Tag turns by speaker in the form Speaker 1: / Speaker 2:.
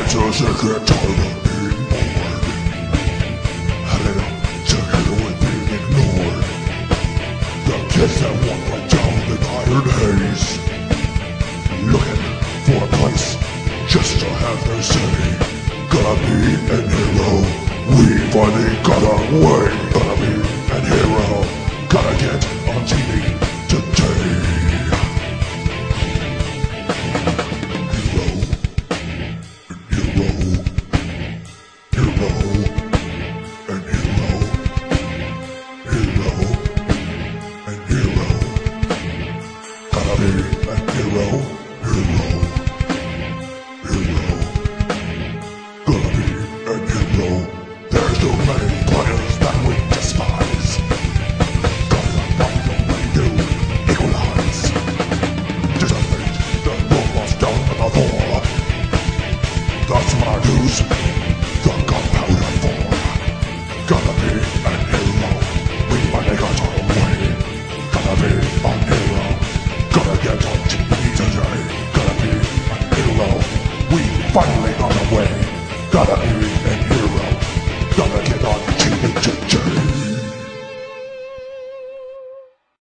Speaker 1: so sick and tired of being bored. Had enough together with being ignored. The kids that walk right down the iron haze, looking for a place just to have their say. Gotta be an hero, we finally got our way. Gotta be an hero, gotta get on TV today. There's too many players that we despise. Gotta find a way to equalize. Just a fate that will us down to the floor. That's my news.